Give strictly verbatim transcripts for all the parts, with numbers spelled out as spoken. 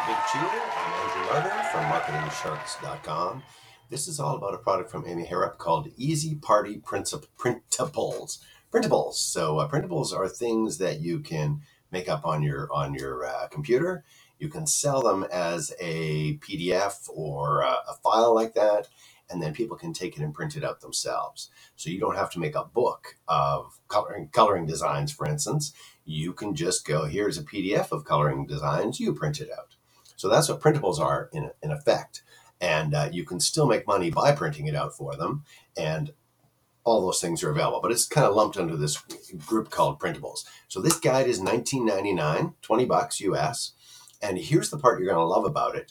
Big Cheer. I'm Andrew Larder from marketing sharks dot com. This is all about a product from Amy Harrop called Easy Party Princip- Printables. Printables. So uh, printables are things that you can make up on your on your uh, computer. You can sell them as a P D F or uh, a file like that, and then people can take it and print it out themselves. So you don't have to make a book of coloring coloring designs, for instance. You can just go, here's a P D F of coloring designs, you print it out. So that's what printables are in, in effect. And uh, you can still make money by printing it out for them. And all those things are available. But it's kind of lumped under this group called printables. So this guide is nineteen ninety-nine, twenty bucks U S. And here's the part you're going to love about it.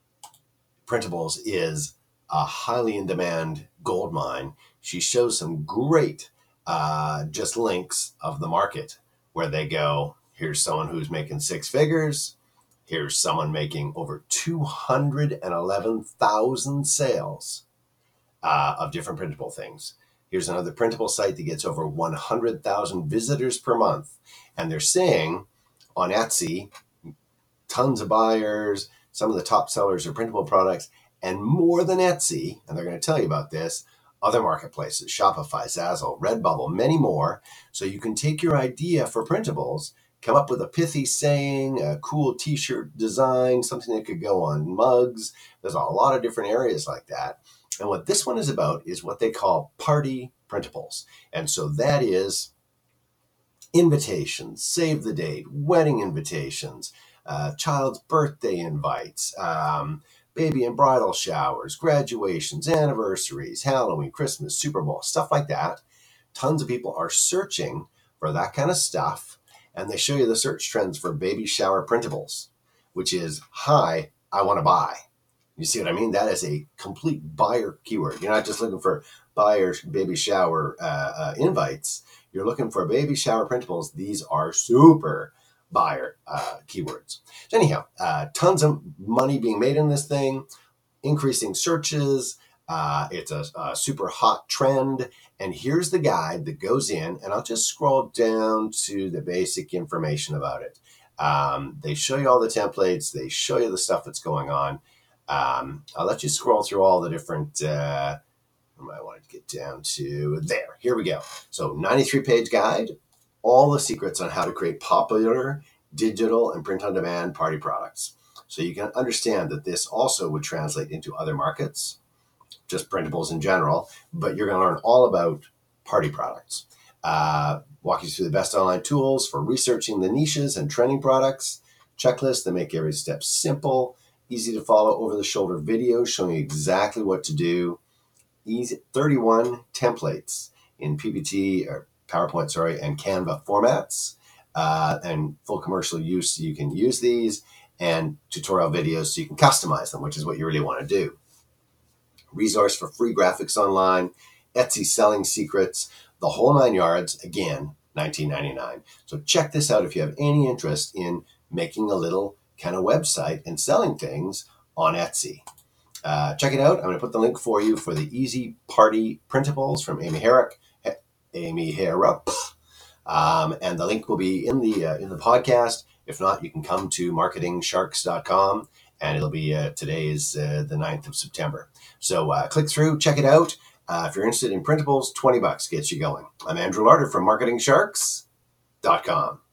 Printables is a highly in demand gold mine. She shows some great uh, just links of the market where they go, here's someone who's making six figures. Here's someone making over two hundred eleven thousand sales uh, of different printable things. Here's another printable site that gets over one hundred thousand visitors per month. And they're saying on Etsy, tons of buyers, some of the top sellers are printable products, and more than Etsy, and they're going to tell you about this, other marketplaces, Shopify, Zazzle, Redbubble, many more. So you can take your idea for printables, come up with a pithy saying, a cool t-shirt design, something that could go on mugs. There's a lot of different areas like that. And what this one is about is what they call party printables. And so that is invitations, save the date, wedding invitations, uh, child's birthday invites, um, baby and bridal showers, graduations, anniversaries, Halloween, Christmas, Super Bowl, stuff like that. Tons of people are searching for that kind of stuff. And they show you the search trends for baby shower printables, which is, hi, I want to buy. You see what I mean? That is a complete buyer keyword. You're not just looking for buyer baby shower uh, uh, invites. You're looking for baby shower printables. These are super buyer uh, keywords. So anyhow, uh, tons of money being made in this thing, increasing searches. Uh, it's a, a super hot trend. And here's the guide that goes in, and I'll just scroll down to the basic information about it. Um, they show you all the templates. They show you the stuff that's going on. Um, I'll let you scroll through all the different, uh, I wanted to get down to there. Here we go. So ninety-three page guide, all the secrets on how to create popular digital and print on demand party products. So you can understand that this also would translate into other markets, just printables in general, but you're going to learn all about party products. Uh, walk you through the best online tools for researching the niches and trending products, checklists that make every step simple, easy to follow over-the-shoulder videos showing you exactly what to do, easy, thirty-one templates in P P T or PowerPoint, sorry, and Canva formats, uh, and full commercial use so you can use these, and tutorial videos so you can customize them, which is what you really want to do. Resource for free graphics online, Etsy selling secrets, the whole nine yards, again, nineteen ninety-nine. So check this out if you have any interest in making a little kind of website and selling things on Etsy. Uh, check it out. I'm going to put the link for you for the Easy Party Printables from Amy Harrop. Amy Harrop. Um, and the link will be in the uh, in the podcast. If not, you can come to marketing sharks dot com, and it'll be uh, today's uh, the ninth of September. So uh, click through, check it out. Uh, if you're interested in printables, twenty bucks gets you going. I'm Andrew Larder from marketing sharks dot com.